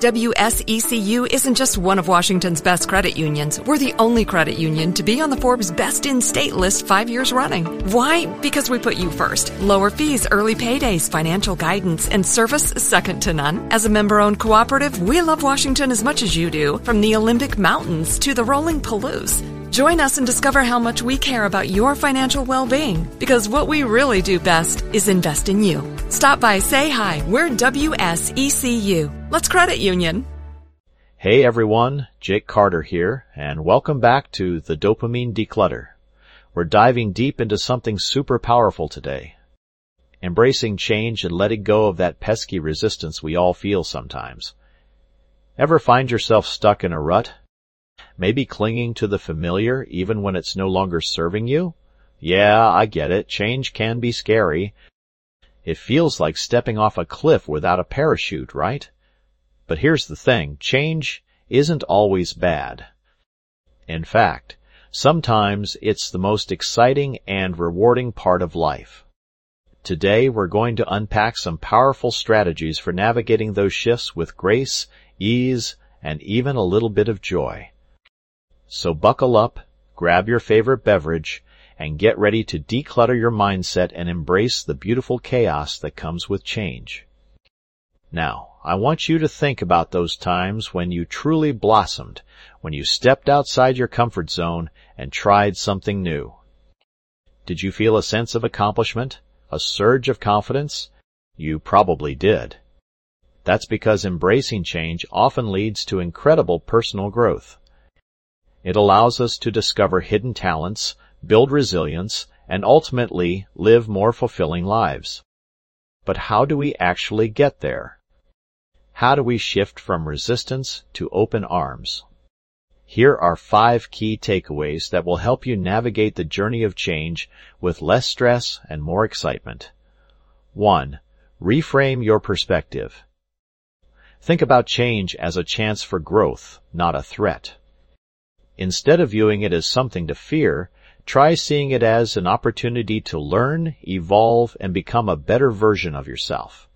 WSECU isn't just one of Washington's best credit unions. We're the only credit union to be on the Forbes Best in State list 5 years running. Why? Because we put you first. Lower fees, early paydays, financial guidance, and service second to none. As a member-owned cooperative, we love Washington as much as you do, from the Olympic Mountains to the rolling Palouse. Join us and discover how much we care about your financial well-being, because what we really do best is invest in you. Stop by, say hi. We're WSECU. Let's credit union. Hey everyone, Jake Carter here, and welcome back to the Dopamine Declutter. We're diving deep into something super powerful today. Embracing change and letting go of that pesky resistance we all feel sometimes. Ever find yourself stuck in a rut? Maybe clinging to the familiar even when it's no longer serving you? Yeah, I get it. Change can be scary. It feels like stepping off a cliff without a parachute, right? But here's the thing. Change isn't always bad. In fact, sometimes it's the most exciting and rewarding part of life. Today we're going to unpack some powerful strategies for navigating those shifts with grace, ease, and even a little bit of joy. So buckle up, grab your favorite beverage, and get ready to declutter your mindset and embrace the beautiful chaos that comes with change. Now, I want you to think about those times when you truly blossomed, when you stepped outside your comfort zone and tried something new. Did you feel a sense of accomplishment, a surge of confidence? You probably did. That's because embracing change often leads to incredible personal growth. It allows us to discover hidden talents, build resilience, and ultimately live more fulfilling lives. But how do we actually get there? How do we shift from resistance to open arms? Here are 5 key takeaways that will help you navigate the journey of change with less stress and more excitement. 1. Reframe your perspective. Think about change as a chance for growth, not a threat. Instead of viewing it as something to fear, try seeing it as an opportunity to learn, evolve, and become a better version of yourself.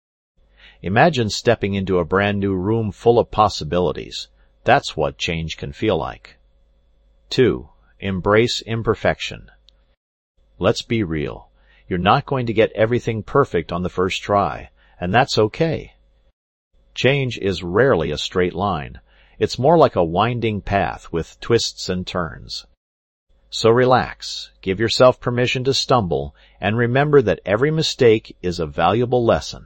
Imagine stepping into a brand new room full of possibilities. That's what change can feel like. 2. Embrace imperfection. Let's be real. You're not going to get everything perfect on the first try, and that's okay. Change is rarely a straight line. It's more like a winding path with twists and turns. So relax, give yourself permission to stumble, and remember that every mistake is a valuable lesson.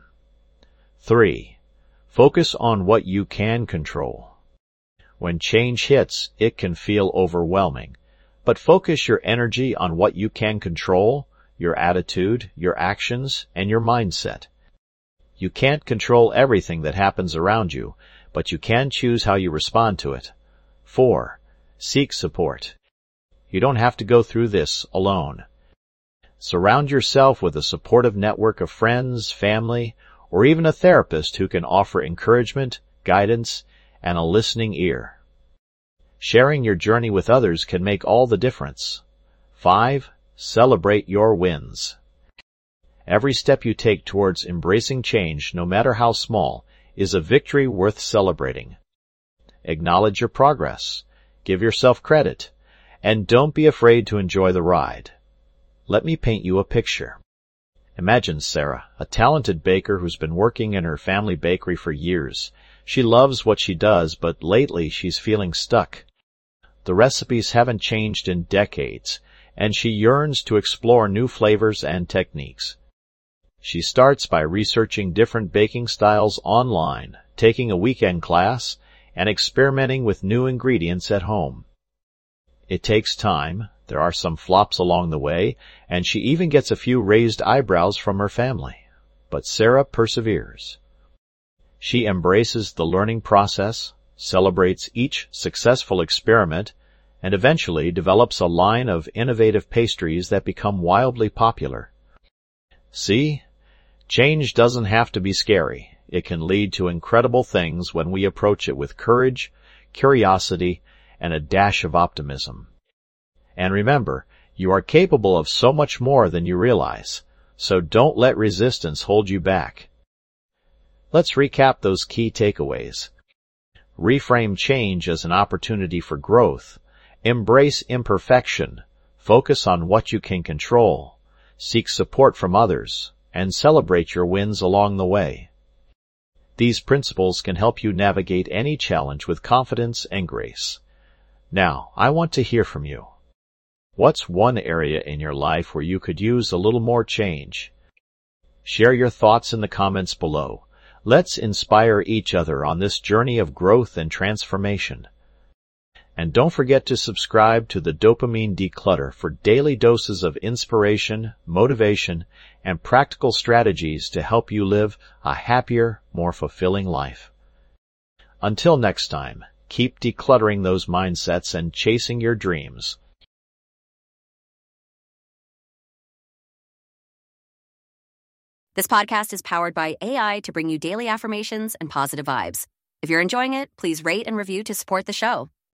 3. Focus on what you can control. When change hits, it can feel overwhelming, but focus your energy on what you can control, your attitude, your actions, and your mindset. You can't control everything that happens around you, but you can choose how you respond to it. 4. Seek support. You don't have to go through this alone. Surround yourself with a supportive network of friends, family, or even a therapist who can offer encouragement, guidance, and a listening ear. Sharing your journey with others can make all the difference. 5. Celebrate your wins. Every step you take towards embracing change, no matter how small, is a victory worth celebrating. Acknowledge your progress, give yourself credit, and don't be afraid to enjoy the ride. Let me paint you a picture. Imagine Sarah, a talented baker who's been working in her family bakery for years. She loves what she does, but lately she's feeling stuck. The recipes haven't changed in decades, and she yearns to explore new flavors and techniques. She starts by researching different baking styles online, taking a weekend class, and experimenting with new ingredients at home. It takes time, there are some flops along the way, and she even gets a few raised eyebrows from her family. But Sarah perseveres. She embraces the learning process, celebrates each successful experiment, and eventually develops a line of innovative pastries that become wildly popular. See? Change doesn't have to be scary. It can lead to incredible things when we approach it with courage, curiosity, and a dash of optimism. And remember, you are capable of so much more than you realize, so don't let resistance hold you back. Let's recap those key takeaways. Reframe change as an opportunity for growth. Embrace imperfection. Focus on what you can control. Seek support from others, and celebrate your wins along the way. These principles can help you navigate any challenge with confidence and grace. Now, I want to hear from you. What's one area in your life where you could use a little more change? Share your thoughts in the comments below. Let's inspire each other on this journey of growth and transformation. And don't forget to subscribe to the Dopamine Declutter for daily doses of inspiration, motivation, and practical strategies to help you live a happier, more fulfilling life. Until next time, keep decluttering those mindsets and chasing your dreams. This podcast is powered by AI to bring you daily affirmations and positive vibes. If you're enjoying it, please rate and review to support the show.